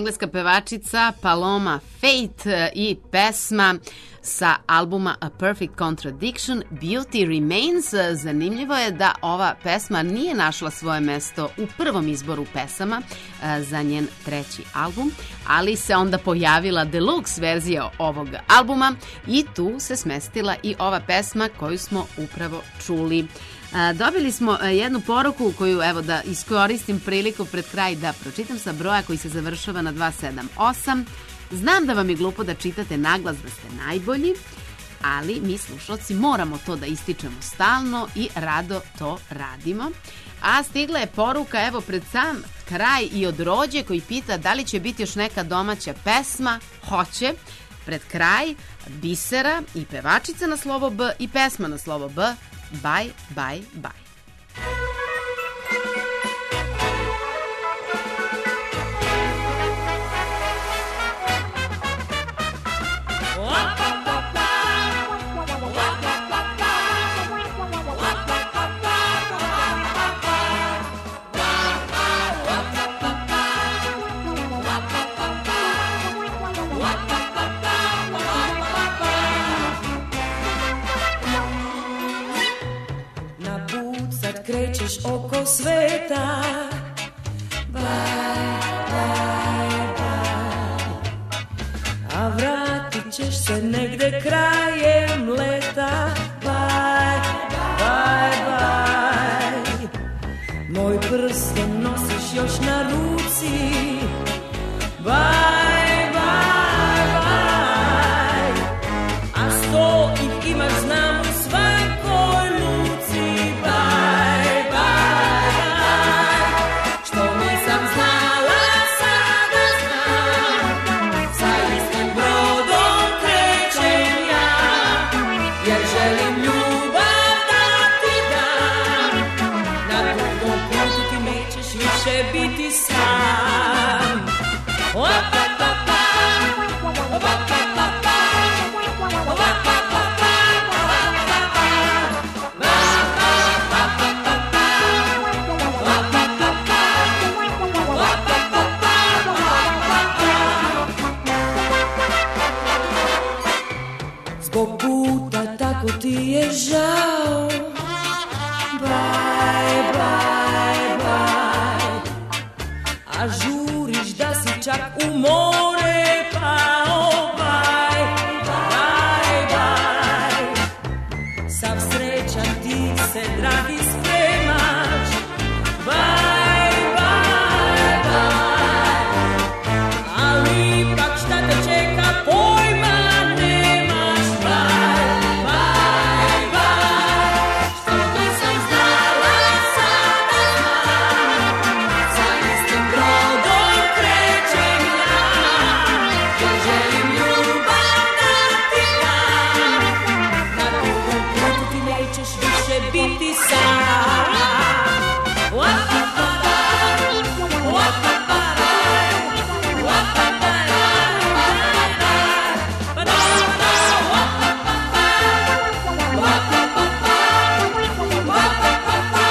engleska pevačica Paloma Faith i pesma sa albuma A Perfect Contradiction, Beauty Remains. Zanimljivo je da ova pesma nije našla svoje mesto u prvom izboru pesama za njen treći album, ali se onda pojavila deluxe verzija ovog albuma i tu se smestila i ova pesma koju smo upravo čuli. Dobili smo jednu poruku koju, evo da iskoristim priliku pred kraj da pročitam sa broja koji se završava na dva sedam osam. Znam da vam je glupo da čitate naglas da ste najbolji, ali mi slušalci moramo to da ističemo stalno i rado to radimo. A stigla je poruka, evo pred sam kraj, i od Rođe koji pita da li će biti još neka domaća pesma. Hoće. Pred kraj Bisera i pevačica na slovo B i pesma na slovo B. Bye, bye, bye. Krećeš oko sveta, bye, bye, bye, a vratit ćeš se negde krajem leta, bye, bye, bye. Moj prsten nosiš još na ruci, bye, bye, bye, a sto ih imaš, znam, u svakoj luci, bye. Biti sam. Zbog puta tako ti je žao. Bye, bye, bye. A žuriš da si čak u more pao. Bye, bye, bye. Sav srećan ti se, dragi, spremaš. Bye, bye, bye. Ali ipak šta te čeka, pojma nemaš. Bye, bye, bye. Što nisam znala, sada znam. Sa istim brodom krećem ja. Ja želim ljubav da ti dam. Na dugom putu ti nećeš više biti sam. Wap-a-pa-pa, wap-a-pa-ra, wap-a-pa-ra, ba-da-ba-da, wap-a-pa-pa, wap-a-pa-pa, wap-a-pa-pa.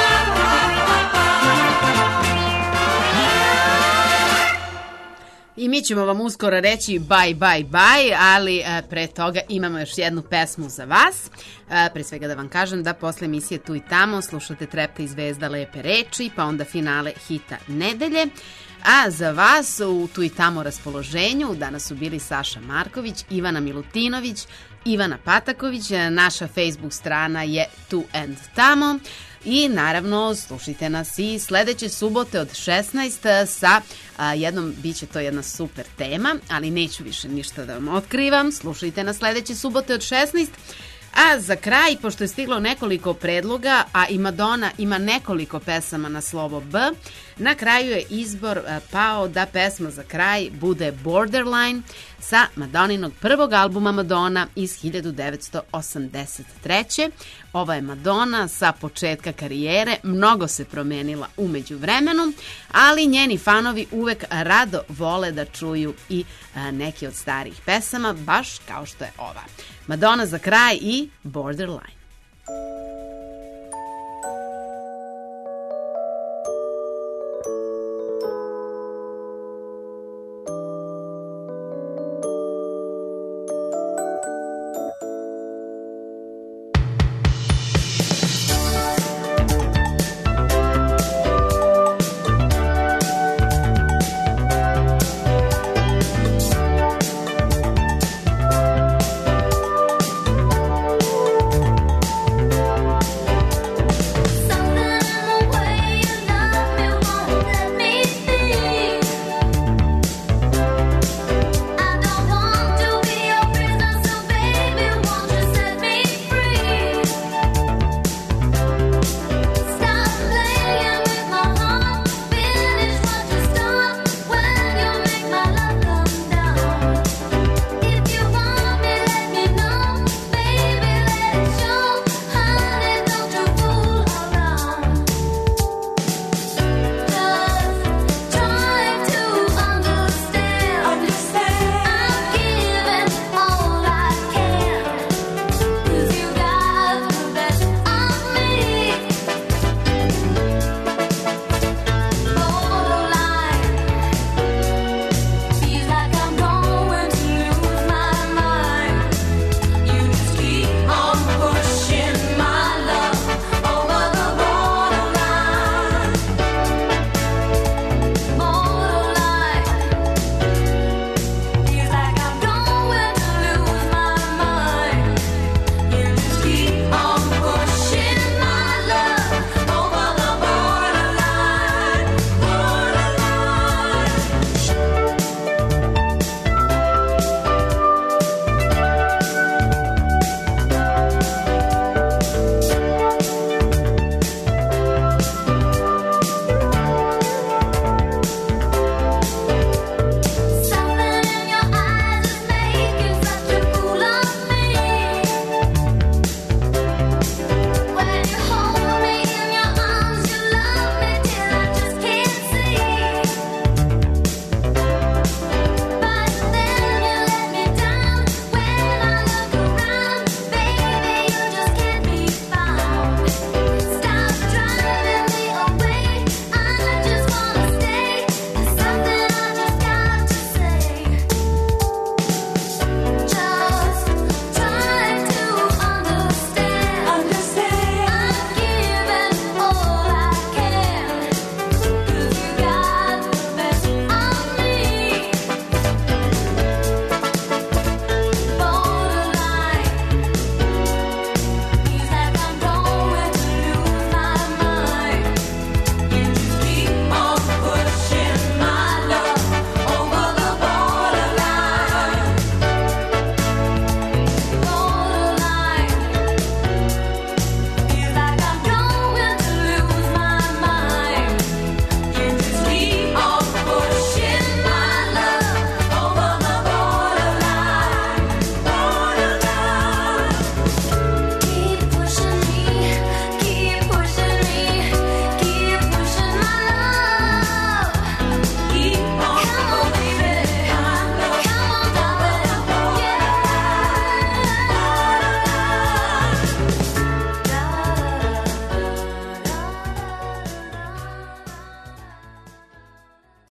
I mi ćemo vam uskoro reći bye, bye, bye, ali e, pre toga imamo još jednu pesmu za vas. E, pre svega da vam kažem da posle emisije Tu i tamo slušate Trepka i Zvezda lepe reči, pa onda finale hita nedelje. A za vas u Tu i tamo raspoloženju danas su bili Saša Marković, Ivana Milutinović, Ivana Pataković, naša Facebook strana je Tu and Tamo. I naravno slušajte nas i sledeće subote od šesnaest sa a, jednom, bit će to jedna super tema, ali neću više ništa da vam otkrivam. Slušajte nas sledeće subote od šesnaest. A za kraj, pošto je stiglo nekoliko predloga, a i Madonna ima nekoliko pesama na slovo B, na kraju je izbor a, pao da pesma za kraj bude Borderline sa Madonninog prvog albuma Madonna iz hiljadu devetsto osamdeset treće. Ova je Madonna sa početka karijere, mnogo se promenila u međuvremenu, ali njeni fanovi uvek rado vole da čuju i a, neke od starijih pesama, baš kao što je ova. Madonna za kraj i Borderline.